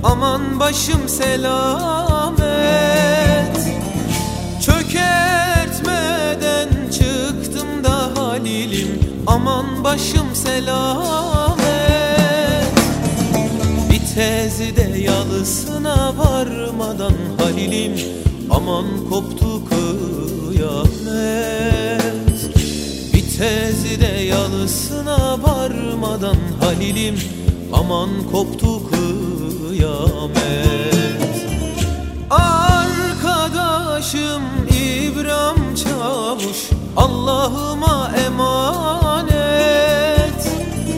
aman başım selamet. Çökertmeden çıktım da Halilim, aman başım selamet. Bir tezide yalısına varmadan Halilim, aman koptu kıyamet. Bir tezide yalısına varmadan Halilim, aman koptu kıyamet. Arkadaşım İbrahim Çavuş, Allah'ıma emanet.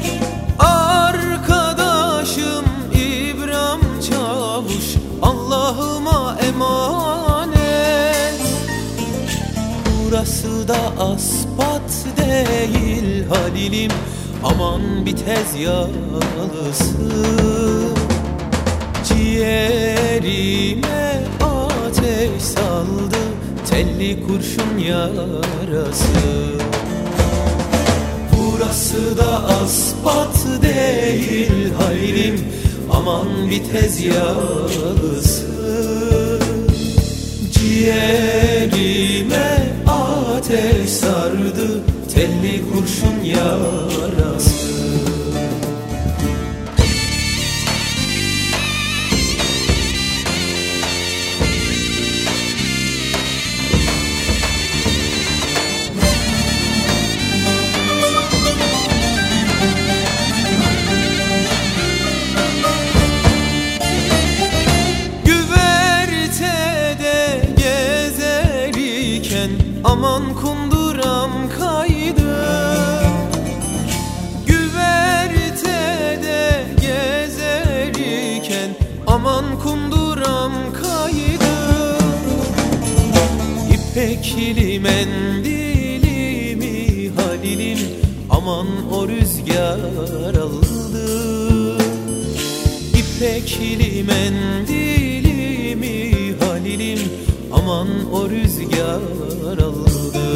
Arkadaşım İbrahim Çavuş, Allah'ıma emanet. Burası da aspat değil Halilim, aman bitez yalısı. Ciğerime ateş saldı telli kurşun yarası. Burası da aspat değil Halilim, aman bitez yalısı. Ciğerime ateş sardı telli kurşun yarası. Aman kunduram kaydı, güvertede gezerken aman kunduram kaydı. İpekli mendilimi Halilim, aman o rüzgar aldı. İpekli mendilimi Halilim, aman o rüzgar aldı.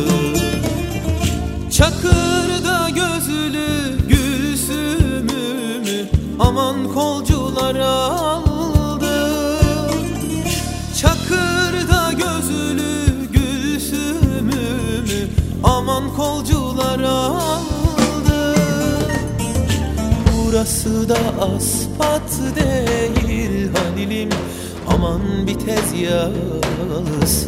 Çakırda gözlü Gülsüm'ümü aman kolcular aldı. Çakırda gözlü Gülsüm'ümü aman kolcular aldı. Burası da aspat değil Halilim, aman bitez yalısı.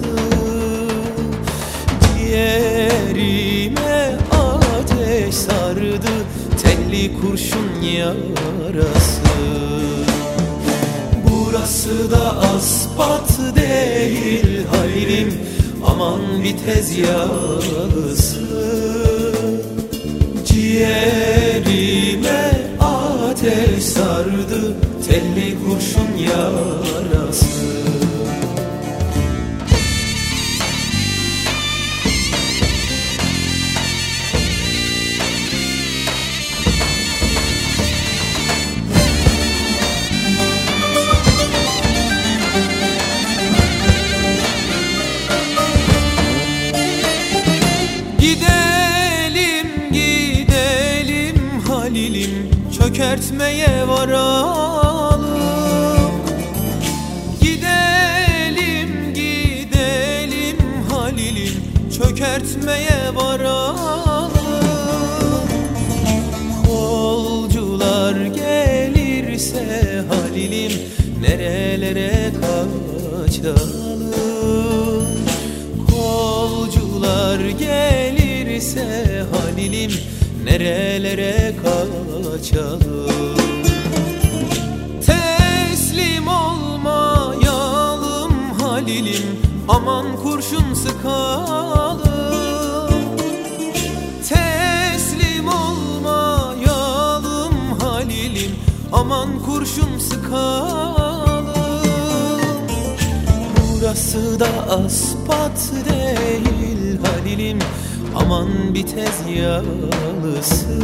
Ciğerime ateş sardı telli kurşun yarası. Burası da aspat değil Halilim, aman bitez yalısı. Ciğerime ateş sardı telli kurşun yarası. Gidelim gidelim Halilim, çökertmeye varalım. Gidelim gidelim Halilim, çökertmeye varalım. Kolcular gelirse Halilim, nerelere kaçalım. Kolcular gelirse Halilim, nerelere kaçalım. Teslim olmayalım Halilim, aman kurşun sıkalım. Teslim olmayalım Halilim, aman kurşun sıkalım. Burası da aspat değil Halilim, aman bitez yalısı.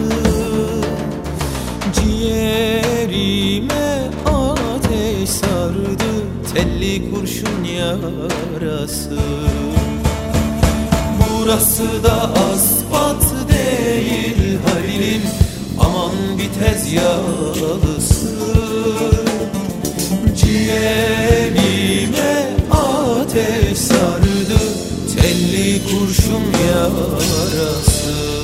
Ciğerime ateş sardı telli kurşun yarası. Burası da aspat değil Halilim, aman bitez yalısı. Ciğerime ateş sardı, telli kurşun yarası.